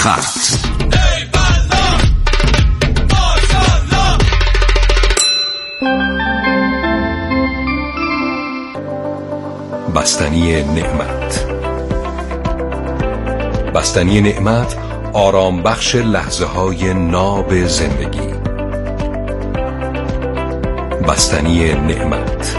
خط. بستنی نعمت. بستنی نعمت آرام بخش لحظه های ناب زندگی. بستنی نعمت.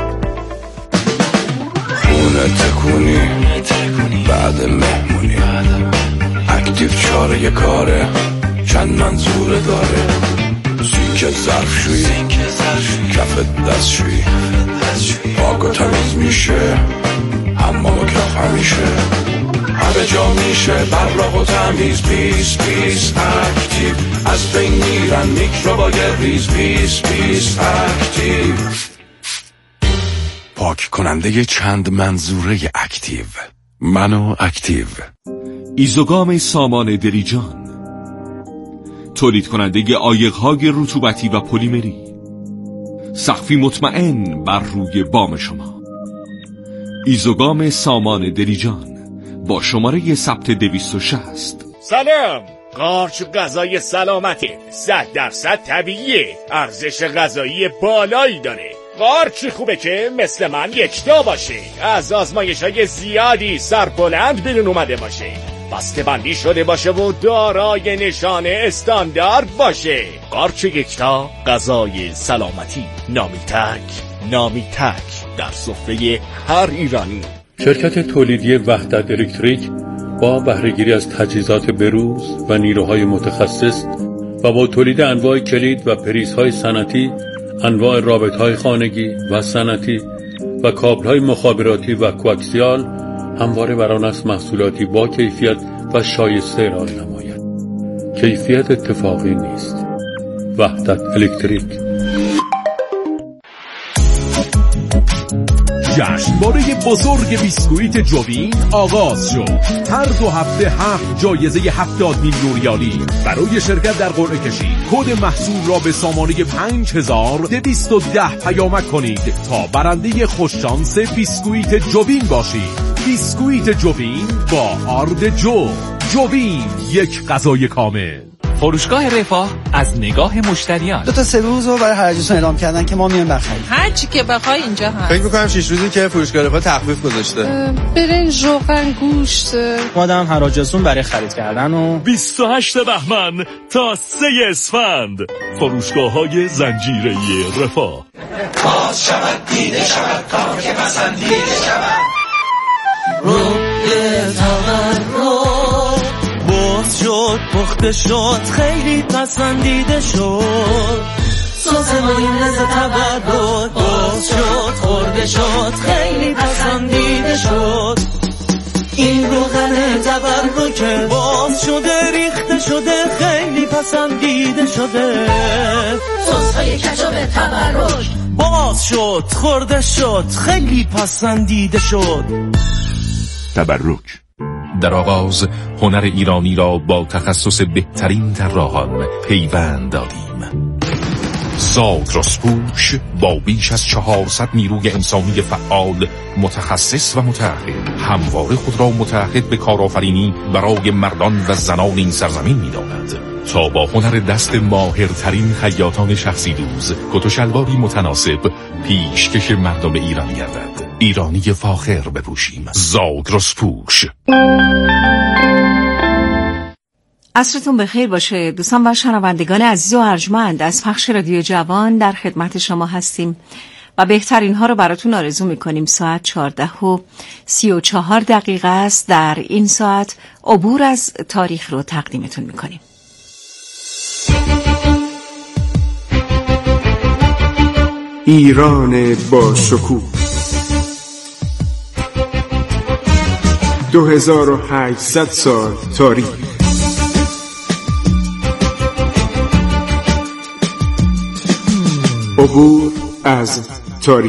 خونه تکونی بعد مهمونی، اکتیو چاره کاره، چند منظوره داره، سینک ظرفشویی، کف دستشویی، پاک و تمیز میشه، حمام و کف همیشه، همه جا میشه براق و تمیز. پیس پیس اکتیو، از بین میرن میکروبای ریز. پیس پیس اکتیو، پاک کننده چند منظوره اکتیو. منو اکتیو. ایزوگام سامان دریجان، تولید کننده عایق‌های رطوبتی و پلیمری، سقفی مطمئن بر روی بام شما. ایزوگام سامان دریجان با شماره ثبت 260. سلام. قارچ غذای سلامته، 100% طبیعیه، ارزش غذایی بالایی داره. قارچ خوبه که مثل من یکتا باشه، از آزمایش‌های زیادی سربلند بیرون اومده باشه، بسته بندی شده باشه و دارای نشان استاندارد باشه. قارچ یکتا، غذای سلامتی. نامی تک در سفره هر ایرانی. شرکت تولیدی وحدت الکتریک با بهره‌گیری از تجهیزات بروز و نیروهای متخصص و با تولید انواع کلید و پریزهای صنعتی، انواع رابطهای خانگی و صنعتی و کابل‌های مخابراتی و کواکسیال همواره بر آن است محصولاتی با کیفیت و شایسته ارائه نماید. کیفیت اتفاقی نیست. وحدت الکتریک. جشنواره بزرگ بیسکویت جوین آغاز شد. هر 2 هفته 7 جایزه 70 میلیون ریالی. برای شرکت در قرعه کشی کد محصول را به سامانه 5210 پیامک کنید تا برنده خوششانس بیسکویت جوین باشید. بیسکویت جوین با آرد جوین، یک غذای کامل. فروشگاه رفاه از نگاه مشتریان 2 تا 3 روز رو برای هرجشون اعلام کردن که ما میایم بخریم. هر چی که بخوای اینجا هست. فکر می‌کنم 6 روزی که فروشگاه رفاه تخفیف گذاشته. برنج، روغن، گوشت. مادام حراجسون برای خرید کردن و 28 بهمن تا 3 اسفند فروشگاه‌های زنجیره رفاه. باز شود دیده شود کار که پسندیده شود. روی تورم باز شد پخته شد خیلی پسندیده شد. سس مایونز تورم باز شد خورده شد خیلی پسندیده شد. این روغن تورم که باز شده ریخته شده خیلی پسندیده شده. سس های کچاپ تورم باز شد خورده شد خیلی پسندیده شد. تبرک. در آغاز هنر ایرانی را با تخصص بهترین طراحان پیوند دادیم. زاگرسپوش با بیش از 400 نیروی انسانی فعال، متخصص و متعهد، همواره خود را متعهد به کارآفرینی برای مردان و زنان این سرزمین می‌داند تا با هنر دست ماهرترین خیاطان شخصی دوز کت و شلواری متناسب پیشکش مردم ایران گردد. ایرانی فاخر بپوشیم. زاگرسپوش. عصرتون بخیر باشه دوستان و شنوندگان عزیز و ارجمند. از پخش رادیو جوان در خدمت شما هستیم و بهترین ها رو براتون آرزو میکنیم. ساعت 14:34 است. در این ساعت عبور از تاریخ رو تقدیمتون میکنیم. ایران با شکوه 2800 سال تاریخ. عبور از تاریخ.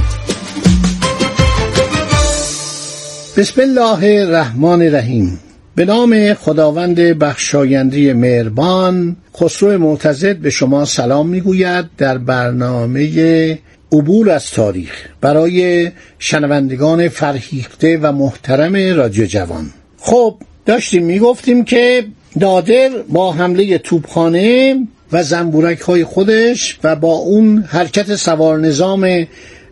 بسم الله الرحمن الرحیم. به نام خداوند بخشاینده مهربان، خسرو معتضد به شما سلام میگوید در برنامه عبور از تاریخ برای شنوندگان فرهیخته و محترم رادیو جوان. خب داشتیم میگفتیم که نادر با حمله توپخانه و زنبورک های خودش و با اون حرکت سوار نظام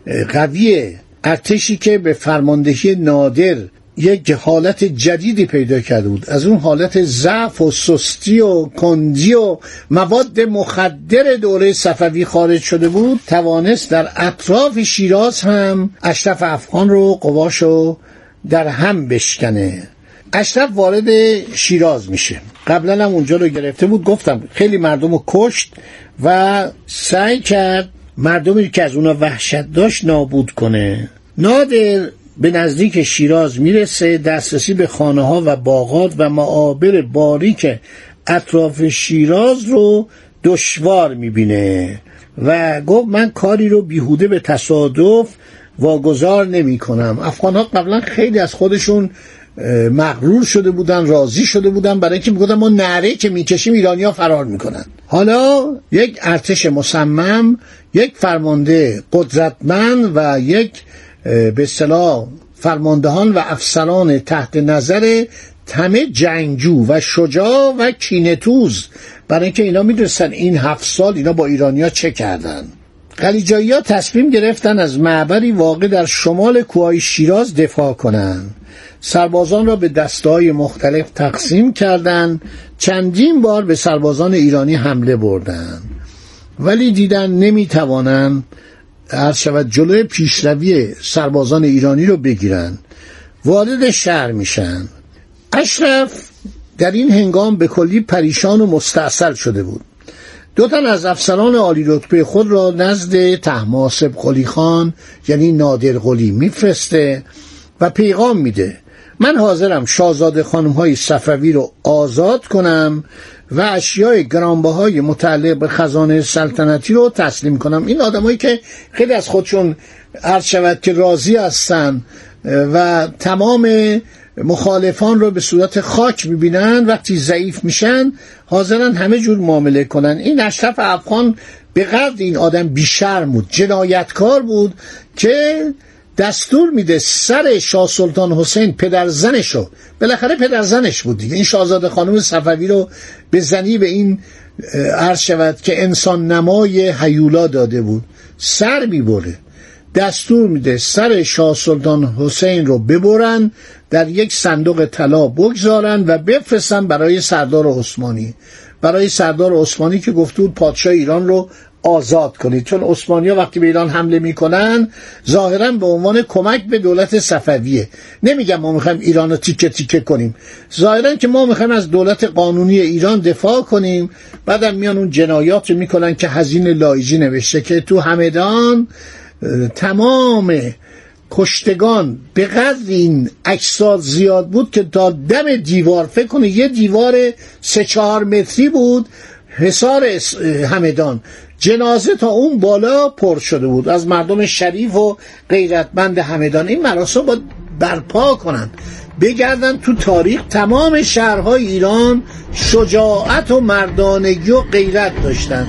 قوی ارتشی که به فرماندهی نادر یک حالت جدیدی پیدا کرده بود، از اون حالت ضعف و سستی و کندی و مواد مخدر دوره صفوی خارج شده بود، توانست در اطراف شیراز هم اشرف افغان رو قواشو در هم بشکنه. اشرف وارد شیراز میشه، قبلا هم اونجا رو گرفته بود، گفتم خیلی مردم رو کشت و سعی کرد مردمی که از اونا وحشت داشت نابود کنه. نادر به نزدیک شیراز میرسه، دسترسی به خانه ها و باغات و معابر باریک اطراف شیراز رو دشوار میبینه و گفت من کاری رو بیهوده به تصادف واگذار نمی کنم. افغان ها قبلا خیلی از خودشون مغرور شده بودن، راضی شده بودن، برای اینکه میگفتن ما نعره که میکشیم ایرانی ها فرار میکنن. حالا یک ارتش مصمم، یک فرمانده قدرتمند و یک به اصطلاح فرماندهان و افسران تحت نظر همه جنگجو و شجاع و کینه‌توز، برای اینکه اینا میدونستن این 7 سال اینا با ایرانیا چه کردن. خلیجایی‌ها تصمیم گرفتن از معبری واقع در شمال کوههای شیراز دفاع کنند. سربازان را به دسته‌های مختلف تقسیم کردند، چندین بار به سربازان ایرانی حمله بردند، ولی دیدن نمیتوانند عرض شود جلوی پیشروی سربازان ایرانی رو بگیرن، وارد شهر میشن. اشرف در این هنگام به کلی پریشان و مستعصل شده بود. 2 تن از افسران عالی رتبه خود را نزد طهماسب قلی خان یعنی نادر قلی میفرسته و پیغام میده من حاضرم شاهزاده خانم‌های صفوی رو آزاد کنم و اشیای گرانبهای متعلق به خزانه سلطنتی رو تسلیم کنم. این آدمایی که خیلی از خودشون عرض شود که راضی هستن و تمام مخالفان رو به صورت خاک میبینن، وقتی ضعیف میشن حاضرن همه جور معامله کنن. این اشرف افغان به قدر این آدم بیشرم بود، جنایتکار بود که دستور میده سر شاه سلطان حسین پدرزنشو، بالاخره پدرزنش بود دیگه، این شاهزاده خانم صفوی رو به زنی به این عرض شود که انسان نمای هیولا داده بود، سر میبره. دستور میده سر شاه سلطان حسین رو ببرن، در یک صندوق طلا بگذارن و بفرستن برای سردار عثمانی، برای سردار عثمانی که گفته بود پادشاه ایران رو آزاد کنید، چون عثمانی‌ها وقتی به ایران حمله میکنن ظاهراً به عنوان کمک به دولت صفویه. نمیگم ما میخوایم ایران رو تیکه تیکه کنیم، ظاهراً که ما میخوایم از دولت قانونی ایران دفاع کنیم. بعدم میان اون جنایات رو میکنن که حزین لایجی نوشته که تو همدان تمام کشتگان به قدر این اجساد زیاد بود که تا دم دیوار، فکر کنه یه دیوار 3-4 متری بود حصار همدان، جنازه تا اون بالا پر شده بود از مردم شریف و غیرتمند همدان. این مراسم باید برپا کنن، بگردن تو تاریخ تمام شهرهای ایران شجاعت و مردانگی و غیرت داشتن.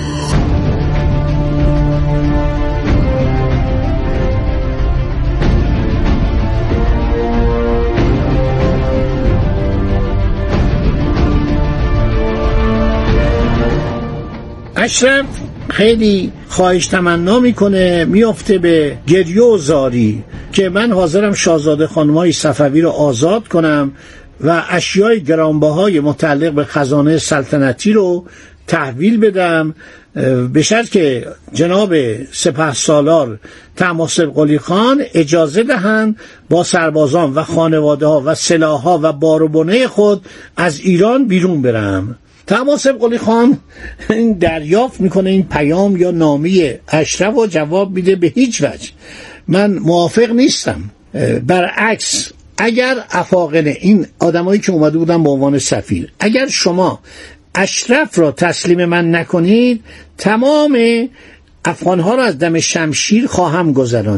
اشرف خیلی خواهش تمنا میکنه، میافته به گریه و زاری که من حاضرم شاهزاده خانم‌های صفوی رو آزاد کنم و اشیای گرانبهای متعلق به خزانه سلطنتی رو تحویل بدم، به شرط که جناب سپهسالار طهماسب قلی خان اجازه دهند با سربازان و خانواده ها و سلاح ها و بار و بنه خود از ایران بیرون برم. طهماسب قلی خان این دریافت میکنه این پیام یا نامه اشرف و جواب میده به هیچ وجه من موافق نیستم. برعکس اگر افاقنه این آدمایی که اومده بودن به عنوان سفیر، اگر شما اشرف را تسلیم من نکنید تمام افغانها را از دم شمشیر خواهم گذرانید.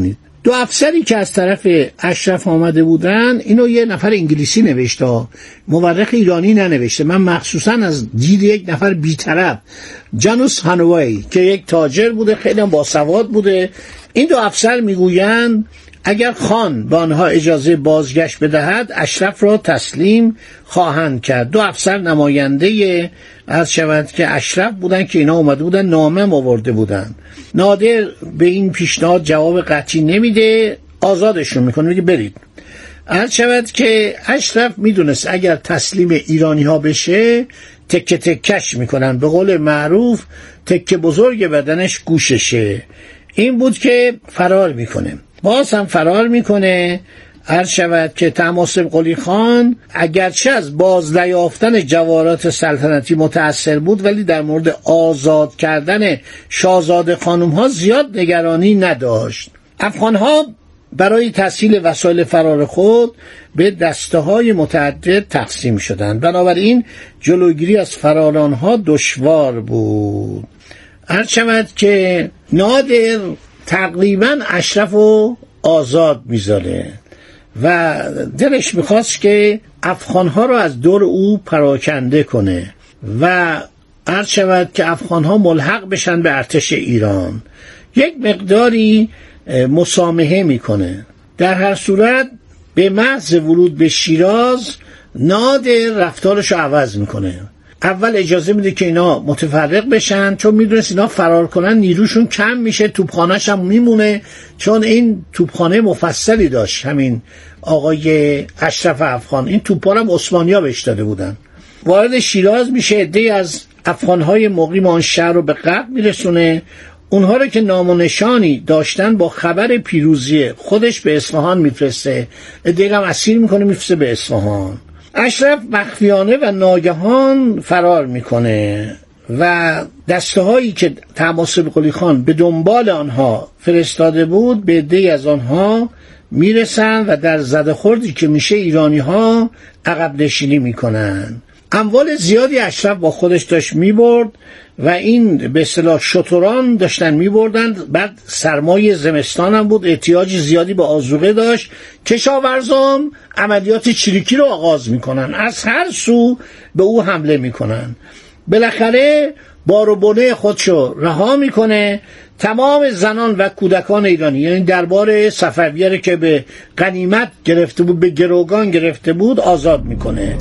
دو افسری که از طرف اشرف آمده بودن، اینو یه نفر انگلیسی نوشته، مورخ ایرانی ننوشته. من مخصوصا از دید یک نفر بی‌طرف، جانوس هانوی، که یک تاجر بوده، خیلی هم باسواد بوده. این دو افسر میگویند اگر خان به آنها اجازه بازگشت بدهد اشرف را تسلیم خواهند کرد. دو افسر نماینده از شود که اشرف بودن که اینا اومده بودن، نامه آورده بودن. نادر به این پیشنهاد جواب قطعی نمیده، آزادشون میکنه، میگه برید. از شود که اشرف میدونست اگر تسلیم ایرانی ها بشه تکه تکش میکنن، به قول معروف تکه بزرگ بدنش گوششه. این بود که فرار میکنه، باز هم فرار میکنه. عرض شود که طهماسب قلی خان اگرچه از بازنیافتن جواهرات سلطنتی متأثر بود، ولی در مورد آزاد کردن شاهزاده خانم ها زیاد نگرانی نداشت. افغان ها برای تسهیل وسایل فرار خود به دسته های متعدد تقسیم شدند، بنابراین جلوگیری از فرار آنها دشوار بود. عرض شود که نادر تقریبا اشرف رو آزاد میذاره و دلش میخواست که افغانها رو از دور او پراکنده کنه و عرض شود که افغانها ملحق بشن به ارتش ایران. یک مقداری مسامحه میکنه. در هر صورت به محض ورود به شیراز نادر رفتارش رو عوض میکنه. اول اجازه میده که اینا متفرق بشن، چون میدونست اینا فرار کنن نیروشون کم میشه، توپخانه‌ش هم میمونه، چون این توپخانه مفصلی داشت همین آقای اشرف افغان. این توپا هم عثمانی‌ها بهش داده بودن. وارد شیراز میشه، عده‌ای از افغان‌های مقیم آن شهر رو به قتل میرسونه. اونها رو که نام و نشانی داشتن با خبر پیروزی خودش به اصفهان میفرسته، عده‌ای هم اسیر میکنه میفرسته به اصفهان. اشرف مخفیانه و ناگهان فرار میکنه و دسته هایی که طهماسب قلی خان به دنبال آنها فرستاده بود به عده‌ای از آنها میرسن و در زده خوردی که میشه ایرانی ها عقب نشینی میکنن. اموال زیادی اشرف با خودش داشت میبرد و این به اصطلاح شتران داشتن میبردن. بعد سرمای زمستان هم بود، احتیاج زیادی به آذوقه داشت. کشاورزان عملیات چریکی رو آغاز میکنن، از هر سو به او حمله میکنن. بالاخره بار و بنه خودشو رها میکنه. تمام زنان و کودکان ایرانی، یعنی دربار صفویه که به غنیمت گرفته بود، به گروگان گرفته بود، آزاد میکنه.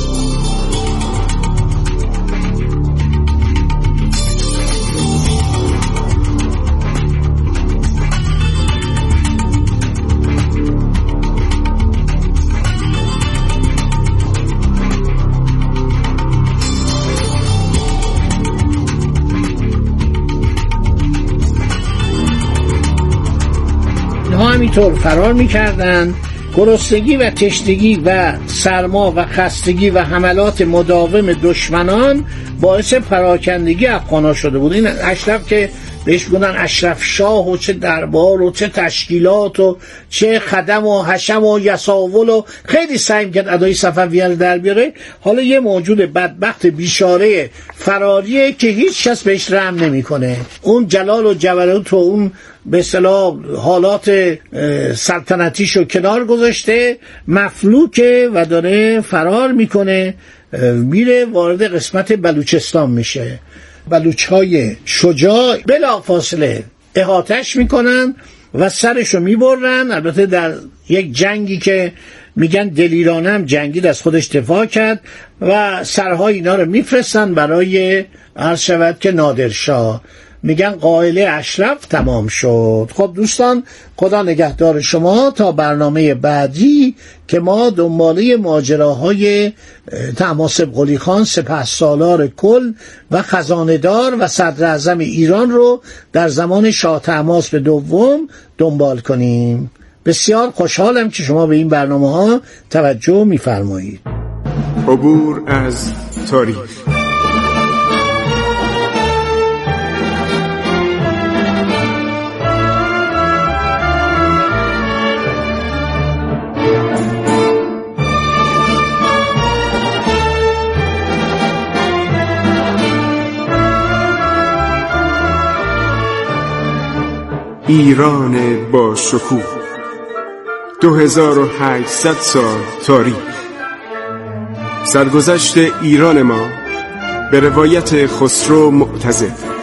همینطور فرار میکردن. گرسنگی و تشنگی و سرما و خستگی و حملات مداوم دشمنان باعث پراکندگی افغان‌ها شده بود. این اشرف که بهش بودن اشرف شاه و چه دربار و چه تشکیلات و چه خدم و حشم و یساول و خیلی سعی کرد ادای صفویه رو در بیاره. حالا یه موجود بدبخت بیچاره فراریه که هیچ کس بهش رحم نمیکنه. اون جلال و جبروت و اون به اصطلاح حالات سلطنتیشو کنار گذاشته، مفلوکه و داره فرار میکنه، میره وارد قسمت بلوچستان میشه. بلوچ‌های شجاع بلافاصله احاطه‌اش میکنن و سرشو میبرن. البته در یک جنگی که میگن دلیرانه هم جنگید، از خودش دفاع کرد و سرهای اینا رو میفرستن برای عرض شود که نادرشاه. میگن قائله اشرف تمام شد. خب دوستان، خدا نگهدار شما تا برنامه بعدی که ما دنباله ماجراهای طهماسب قلی خان، سپهسالار کل و خزانه‌دار و صدر اعظم ایران رو در زمان شاه طهماسب دوم دنبال کنیم. بسیار خوشحالم که شما به این برنامه‌ها توجه می‌فرمایید. عبور از تاریخ. ایران با شکوه 2800 سال تاریخ. سرگذشت ایران ما به روایت خسرو معتضد.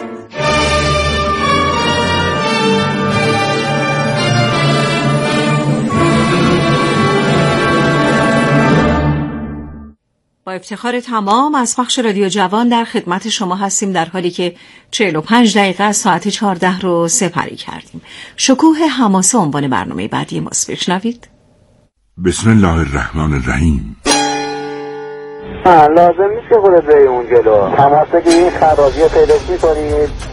با افتخار تمام از پخش رادیو جوان در خدمت شما هستیم، در حالی که 45 دقیقه از ساعت 14 رو سپری کردیم. شکوه حماسه عنوان برنامه بعدی ماست. بشنوید. بسم الله الرحمن الرحیم. لازم نیست که خودت بری اون جلو، حماسه که این خرابی رو پیداش می‌کنید.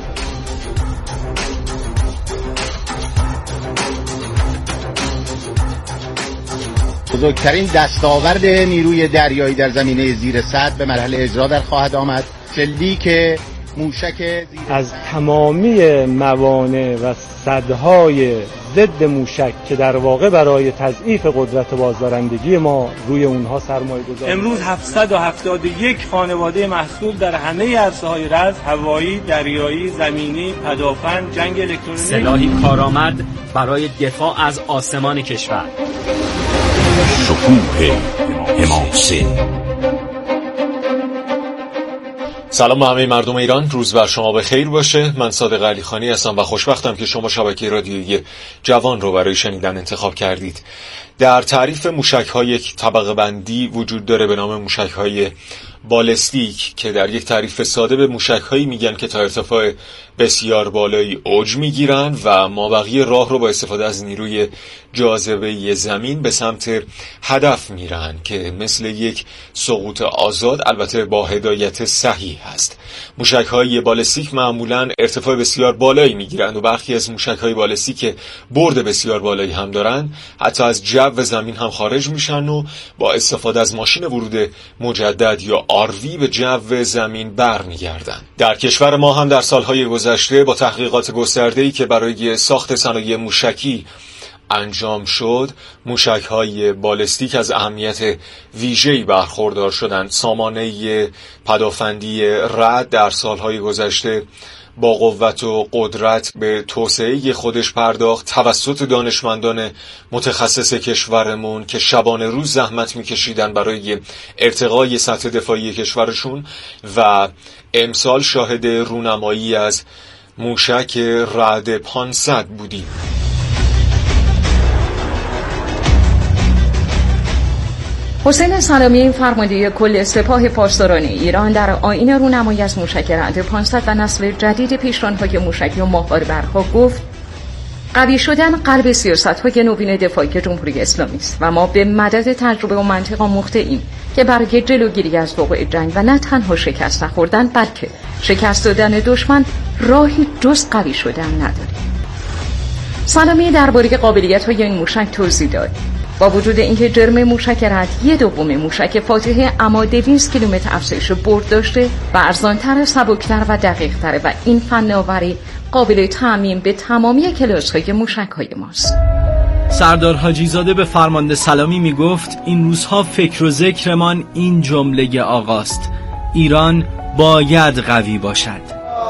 بزرگترین دستاورد نیروی دریایی در زمینه زیر سد به مرحله اجرا در خواهد آمد. شلیک موشک از تمامی موانع و سدهای ضد موشک که در واقع برای تضعیف قدرت بازدارندگی ما روی اونها سرمایه گذاری. امروز 771 خانواده محصول در همه عرصه‌های رز، هوایی، دریایی، زمینی، پدافند، جنگ الکترونیکی، سلاحی کارآمد برای دفاع از آسمان کشور. شکوه حماسه. سلام همه مردم ایران، روز بر شما بخیر باشه. من صادق علیخانی هستم و خوشبختم که شما شبکه رادیویی جوان رو برای شنیدن انتخاب کردید. در تعریف موشک‌های یک طبقه بندی وجود داره به نام موشک‌های بالستیک که در یک تعریف ساده به موشک‌هایی میگن که تا ارتفاع بسیار بالایی اوج میگیرن و مابقی راه رو با استفاده از نیروی جاذبه زمین به سمت هدف میرن که مثل یک سقوط آزاد، البته با هدایت صحیح هست. موشک‌های بالستیک معمولاً ارتفاع بسیار بالایی میگیرن و برخی از موشک‌های بالستیک که برد بسیار بالایی هم دارن حتی از جو زمین هم خارج میشن و با استفاده از ماشین ورود مجدد یا آروی به جو زمین برمیگردن. در کشور ما هم در سالهای گذشته با تحقیقات گسترده‌ای که برای ساخت صنایع موشکی انجام شد، موشک‌های بالستیک از اهمیت ویژه‌ای برخوردار شدند. سامانه پدافندی رد در سالهای گذشته با قوت و قدرت به توسعه خودش پرداخت توسط دانشمندان متخصص کشورمون که شبانه روز زحمت میکشیدن برای ارتقای سطح دفاعی کشورشون و امسال شاهد رونمایی از موشک رعد 500 بودیم. حسین سلامی، فرمانده کل سپاه پاسداران ایران، در آیین رونمایی از موشک رعد 500 و نسل جدید پیشران‌های موشکی و ماهواره‌برها گفت: قوی شدن قلب سیاست‌های نوین دفاعی جمهوری اسلامی است و ما به مدد تجربه و منطق آموخته‌ایم که برای جلوگیری از وقوع جنگ و نه تنها شکست نخوردن بلکه شکست دادن دشمن راهی جز قوی شدن نداریم. سلامی درباره قابلیت‌های این موشک توضیح داد. با وجود اینکه جرم موشک رعد 1/2 موشک فاتحه اما 200 کیلومتر افزایش برد داشته و ارزان‌تر، سبکتر و دقیق‌تر و این فناوری قابل تعمیم به تمامی کلاس‌های موشک‌های ماست. سردار حاجی زاده به فرمانده سلامی می گفت: این روزها فکر و ذکرمان این جمله آقاست: ایران باید قوی باشد.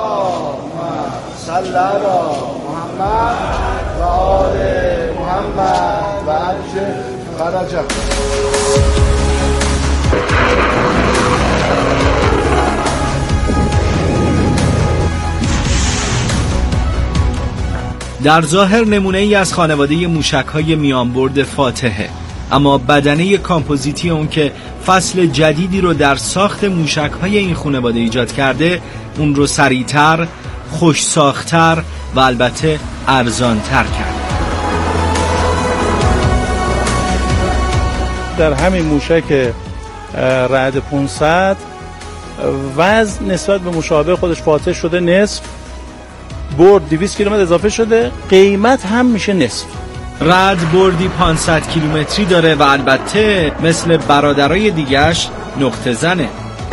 صلی علی محمد و آل محمد و عجل فرجه. در ظاهر نمونه ای از خانواده موشک‌های میانبرد فاتحه، اما بدنه کامپوزیتی اون که فصل جدیدی رو در ساخت موشک‌های این خانواده ایجاد کرده، اون رو سریع‌تر، خوش ساخت‌تر و البته ارزان‌تر کرد. در همین موشک رعد 500 وزن نسبت به مشابه خودش فاتح شده نصف، برد 200 کیلومتر اضافه شده، قیمت هم میشه نصف. رعد بردی 500 کیلومتری داره و البته مثل برادرای دیگه‌اش نقطه زنه.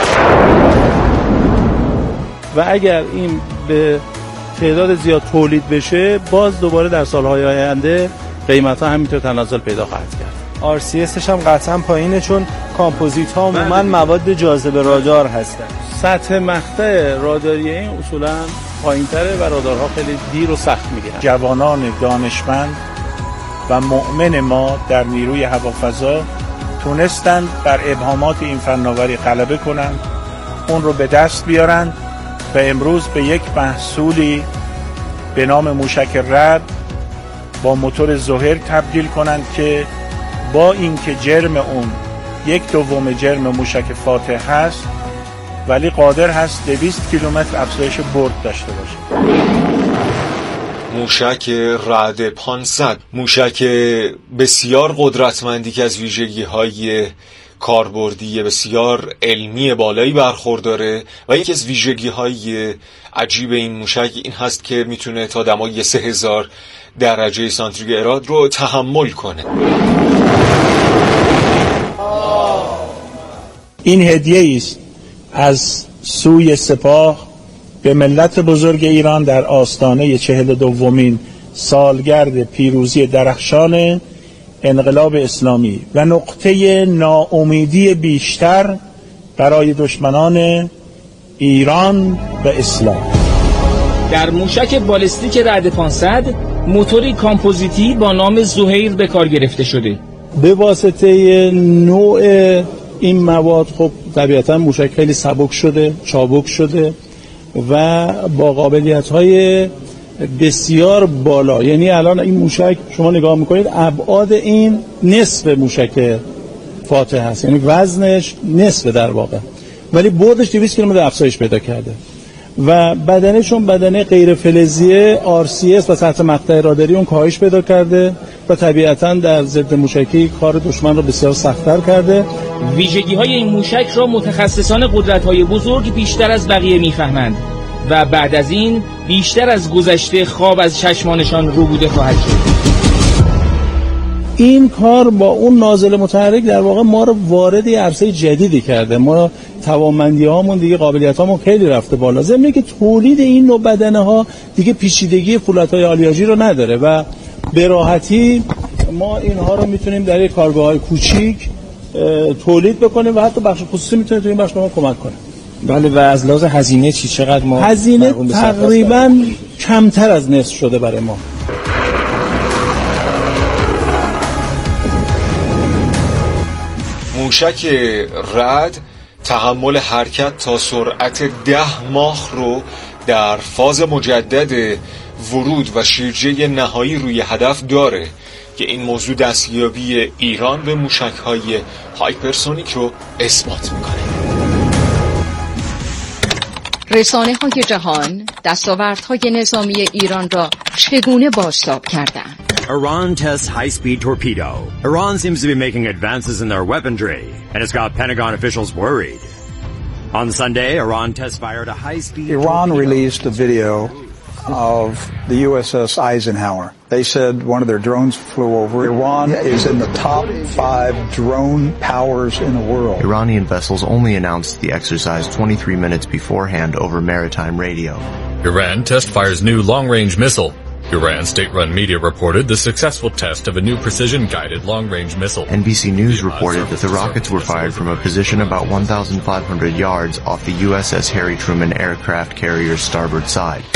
و اگر این به تعداد زیاد تولید بشه، باز دوباره در سالهای آینده قیمت‌ها همینطور تنازل پیدا خواهد کرد. RCSش هم قطعا پایینه چون کامپوزیت ها عموما مواد جاذبه رادار هستن. سطح مقطع راداری این اصولا پایین‌تره و رادارها خیلی دیر و سخت میگیرن. جوانان دانشمند و مؤمن ما در نیروی هوافضا تونستند بر ابهامات این فناوری غلبه کنند، اون رو به دست بیارند و امروز به یک محصولی به نام موشک رعد با موتور زهر تبدیل کنند که با اینکه جرم اون 1/2 جرم موشک فاتح هست، ولی قادر هست 200 کیلومتر افزایش برد داشته باشه. موشک رعد 500 موشک بسیار قدرتمندی که از ویژگی‌های کاربردی بسیار علمی بالایی برخورداره و یکی از ویژگی‌های عجیب این موشک این هست که میتونه تا دمای 3000 درجه سانتیگراد رو تحمل کنه. این هدیه است از سوی سپاه به ملت بزرگ ایران در آستانه 42مین سالگرد پیروزی درخشان انقلاب اسلامی و نقطه ناامیدی بیشتر برای دشمنان ایران و اسلام. در موشک بالستیک رعد 500 موتوری کامپوزیتی با نام زهیر به کار گرفته شده. به واسطه نوع این مواد خب طبیعتا موشک خیلی سبک شده، چابک شده و با قابلیت‌های بسیار بالا. یعنی الان این موشک شما نگاه میکنید ابعاد این نصف موشک فاتح هست، یعنی وزنش نصف در واقع، ولی بردش 200 کیلومتر افزایش پیدا کرده و بدنشون بدنه غیر فلزیه RCS و سطح مقطع راداری اون کاهش پیدا کرده و طبیعتا در ضد موشکی کار دشمن رو بسیار سخت‌تر کرده. ویژگی‌های این موشک را متخصصان قدرت‌های بزرگ بیشتر از بقیه می‌فهمند و بعد از این بیشتر از گذشته خواب از چشمانشان ربوده خواهد شد. این کار با اون نازل متحرک در واقع ما رو وارد عرصه جدیدی کرده. ما توانمندی‌هامون دیگه قابلیت‌هامون خیلی رفته بالا. ضمن که تولید این نوع بدنه‌ها دیگه پیچیدگی فولادهای آلیاژی رو نداره و به راحتی ما اینها رو میتونیم در یک کارگاه‌های کوچیک تولید بکنیم و حتی بخش خصوصی میتونه تو این بخش ما کمک کنه. بله. و از لحاظ هزینه چقدر ما هزینه تقریبا کمتر از نصف شده برای ما. موشک رعد تحمل حرکت تا سرعت 10 ماخ رو در فاز مجدد ورود و شیرجه نهایی روی هدف داره که این موضوع دستیابی ایران به موشک‌های هایپرسونیک رو اثبات میکنه. رسانه‌های جهان دستاوردهای نظامی ایران را چگونه بازتاب کردند؟ Iran tests high-speed torpedo. Iran seems to be making advances in their weaponry, and it's got Pentagon officials worried. On Sunday, Iran test-fired a high-speed Iran released a video of the USS Eisenhower. They said one of their drones flew over. Iran is in the top 5 drone powers in the world. Iranian vessels only announced the exercise 23 minutes beforehand over maritime radio. Iran test-fires new long-range missile. Iran state-run media reported the successful test of a new precision-guided long-range missile. NBC News reported that the rockets were fired from a position about 1,500 yards off the USS Harry Truman aircraft carrier's starboard side.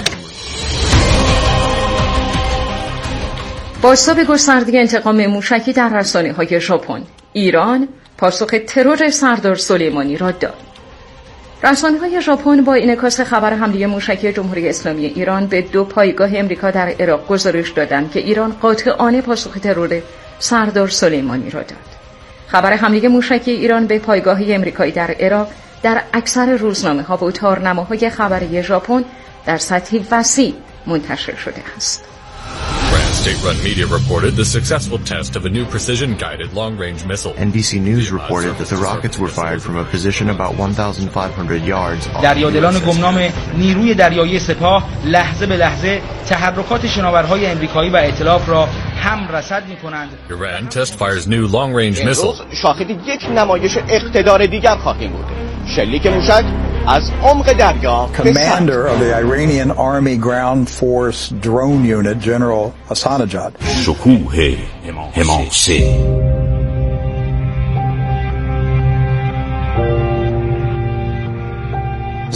بازتاب گسترده انتقام موشکی در رسانه‌های ژاپن، ایران پاسخ ترور سردار سلیمانی را داد. رسانه‌های ژاپن با انعکاس خبر حمله موشکی جمهوری اسلامی ایران به 2 پایگاه امریکا در عراق گزارش دادند که ایران قاطعانه پاسخ ترور سردار سلیمانی را داد. خبر حمله موشکی ایران به پایگاه امریکایی در عراق در اکثر روزنامه‌ها و تارنماهای خبری ژاپن در سطح وسیع منتشر شده است. State-run media reported the successful test of a new precision-guided long-range missile. NBC News reported that the rockets were fired from a position about 1,500 yards. دریادلان گمنام نیروی دریایی سپاه لحظه به لحظه تحرکات شناورهای امریکایی و ائتلاف را هم رصد می‌کنند. Iran test fires new long-range missile. شاهد یک نمایش اقتدار دیگر خواهیم بود. شلیک موشک از عمق دریا. Commander of the Iranian Army Ground Force Drone Unit, General Ahsanejad. شکوه حماسه.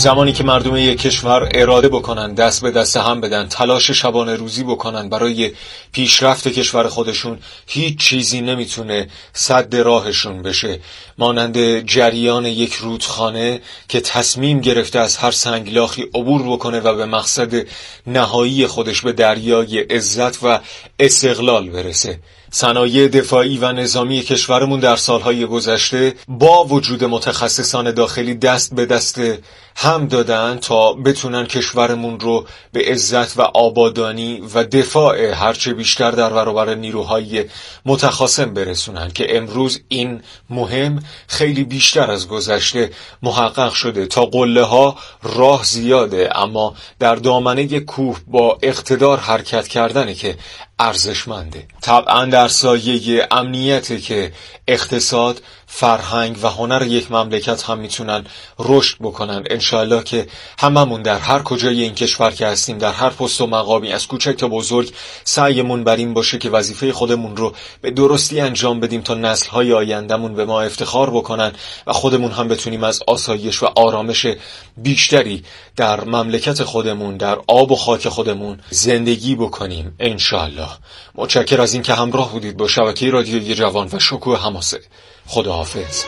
زمانی که مردم یک کشور اراده بکنن، دست به دست هم بدن، تلاش شبانه روزی بکنن برای پیشرفت کشور خودشون، هیچ چیزی نمیتونه سد راهشون بشه. مانند جریان یک رودخانه که تصمیم گرفته از هر سنگلاخی عبور بکنه و به مقصد نهایی خودش به دریای عزت و استقلال برسه. صنایع دفاعی و نظامی کشورمون در سالهای گذشته با وجود متخصصان داخلی دست به دست هم دادن تا بتونن کشورمون رو به عزت و آبادانی و دفاع هرچه بیشتر در برابر نیروهای متخاصم برسونن که امروز این مهم خیلی بیشتر از گذشته محقق شده. تا قله ها راه زیاده، اما در دامنه کوه با اقتدار حرکت کردنه که ارزشمنده. طبعا در سایه امنیته که اقتصاد، فرهنگ و هنر یک مملکت هم میتونن رشد بکنن. انشاءالله که هممون در هر کجای این کشور که هستیم، در هر پست و مقامی از کوچک تا بزرگ، سعیمون بر این باشه که وظیفه خودمون رو به درستی انجام بدیم تا نسل‌های آیندهمون به ما افتخار بکنن و خودمون هم بتونیم از آسایش و آرامش بیشتری در مملکت خودمون، در آب و خاک خودمون زندگی بکنیم انشاءالله. متشکر از این که همراه بودید با شبکه رادیویی جوان و شکوه حماسه. خداحافظ.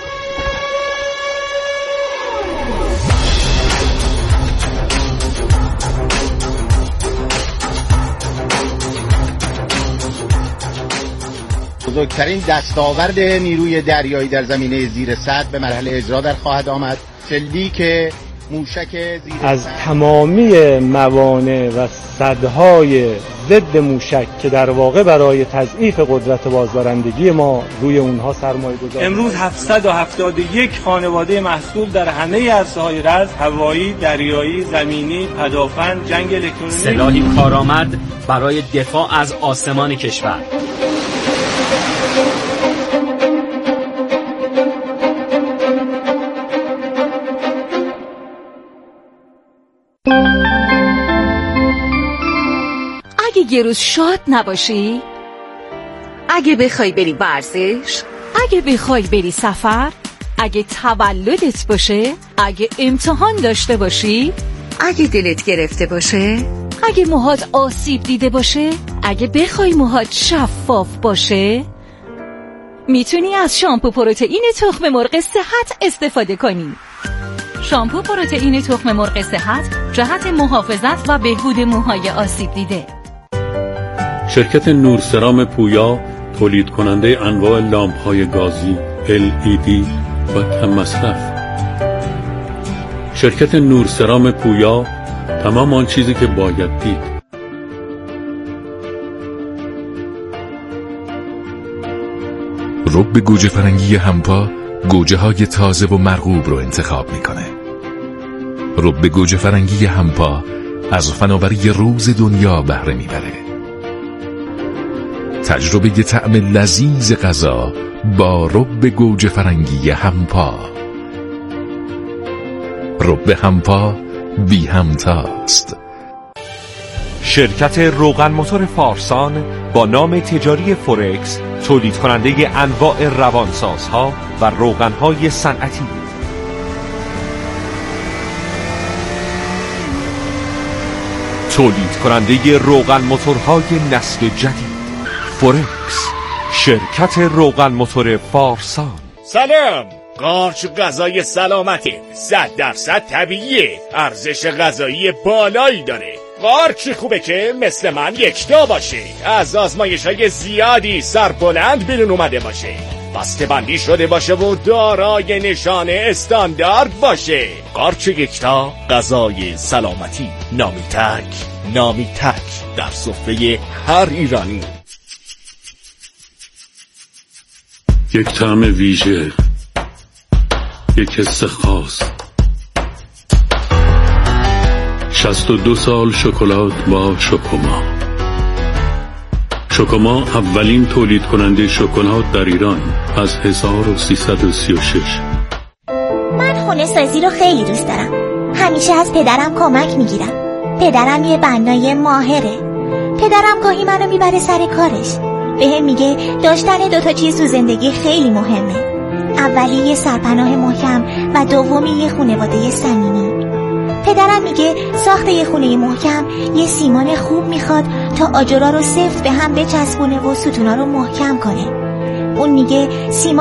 بزرگترین دستاورد نیروی دریایی در زمینه زیر سد به مرحله اجرا در خواهد آمد. سلبی که موشک زیر از تمامی موانع و سدهای ضد موشک که در واقع برای تضعیف قدرت بازدارندگی ما روی اونها سرمایه گذاری. امروز 771 خانواده محصول در همه عرصه‌های رز، هوایی، دریایی، زمینی، پدافند، جنگ الکترونیکی، سلاحی کارآمد برای دفاع از آسمان کشور. اگه یه روز شاد نباشی، اگه بخوای بری ورزش، اگه بخوای بری سفر، اگه تولدت باشه، اگه امتحان داشته باشی، اگه دلت گرفته باشه، اگه موهات آسیب دیده باشه، اگه بخوای موهات شفاف باشه، میتونی از شامپو پروتئین تخم مرغ صحت استفاده کنی. شامپو پروتئین تخم مرغ صحت جهت محافظت و بهبود موهای آسیب دیده. شرکت نورسرام پویا تولید کننده انواع لامپ‌های گازی، LED و کم مصرف. شرکت نورسرام پویا تمام آن چیزی که باید دید. رب گوجه فرنگی همپا گوجه های تازه و مرغوب رو انتخاب میکنه. رب گوجه فرنگی همپا از فناوری روز دنیا بهره میبره. تجربه طعم لذیذ غذا با رب گوجه فرنگی همپا. رب همپا بی همتاست. شرکت روغن موتور فارسان با نام تجاری فورکس تولید کننده انواع روانسازها و روغنهای صنعتی. تولید کننده روغن موتورهای نسل جدید. فورکس، شرکت روغن موتور فارسان. سلام. قارچ غذای سلامته، 100% طبیعیه، ارزش غذایی بالایی داره. قارچ خوبه که مثل من یکتا باشه، از آزمایش‌های زیادی سربلند بیرون اومده باشه، بسته بندی شده باشه و دارای نشان استاندارد باشه. قارچ یکتا، غذای سلامتی، نامی تک در سفره هر ایرانی. یک طعم ویژه، یک حس خاص. 62 سال شکلات با شوکوما. شوکوما اولین تولید کننده شکلات در ایران از 1336. من خونه سازی رو خیلی دوست دارم. همیشه از پدرم کمک میگیرم. پدرم یه بنای ماهره. پدرم گاهی منو میبره سر کارش. بهم میگه داشتن 2 چیز تو زندگی خیلی مهمه. اولی یه سرپناه محکم و دومی یه خانواده صمیمی. پدرم میگه ساخت یه خونه محکم یه سیمان خوب میخواد تا آجرها رو سفت به هم بچسبونه و ستونا رو محکم کنه. اون میگه سیمان